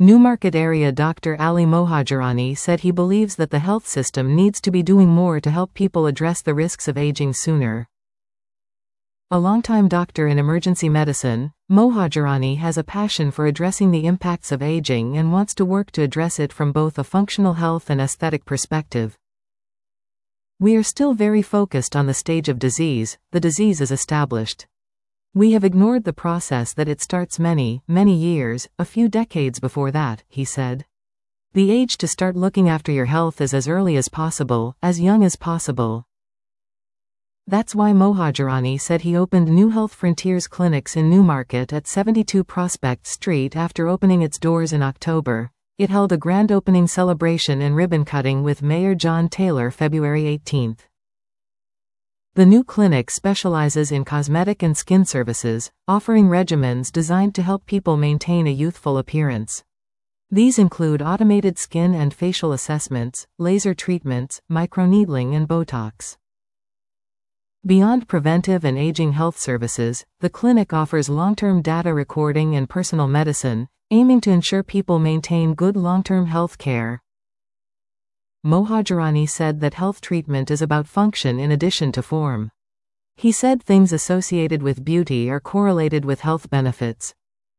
Newmarket area Dr. Ali Mohajirani said he believes that the health system needs to be doing more to help people address the risks of aging sooner. A longtime doctor in emergency medicine, Mohajirani has a passion for addressing the impacts of aging and wants to work to address it from both a functional health and aesthetic perspective. We are still very focused on the stage of disease. The disease is established. We have ignored the process that it starts many years, a few decades before that, he said. The age to start looking after your health is as early as possible, as young as possible. That's why Mohajirani said he opened New Health Frontiers clinics in Newmarket at 72 Prospect Street after opening its doors in October. It held a grand opening celebration and ribbon cutting with Mayor John Taylor February 18. The new clinic specializes in cosmetic and skin services, offering regimens designed to help people maintain a youthful appearance. These include automated skin and facial assessments, laser treatments, microneedling and Botox. Beyond preventive and aging health services, the clinic offers long-term data recording and personal medicine, aiming to ensure people maintain good long-term health care. Mohajirani said that health treatment is about function in addition to form. He said things associated with beauty are correlated with health benefits.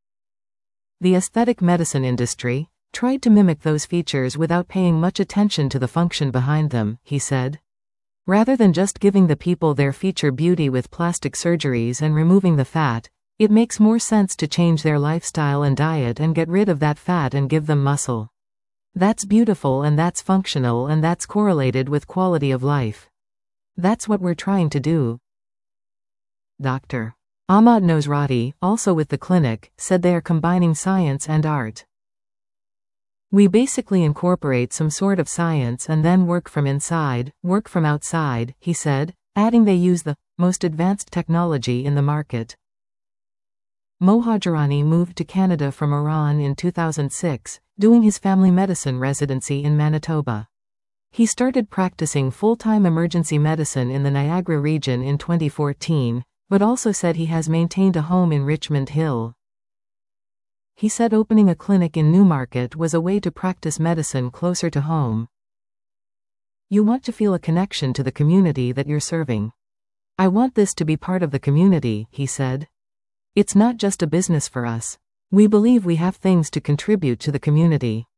The aesthetic medicine industry tried to mimic those features without paying much attention to the function behind them, he said. Rather than just giving the people their feature beauty with plastic surgeries and removing the fat, it makes more sense to change their lifestyle and diet and get rid of that fat and give them muscle. That's beautiful and that's functional and that's correlated with quality of life. That's what we're trying to do. Dr. Ahmad Nosrati, also with the clinic, said they are combining science and art. We basically incorporate some sort of science and then work from inside, work from outside, he said, adding they use the most advanced technology in the market. Mohajirani moved to Canada from Iran in 2006, doing his family medicine residency in Manitoba. He started practicing full-time emergency medicine in the Niagara region in 2014, but also said he has maintained a home in Richmond Hill. He said opening a clinic in Newmarket was a way to practice medicine closer to home. You want to feel a connection to the community that you're serving. I want this to be part of the community, he said. It's not just a business for us. We believe we have things to contribute to the community.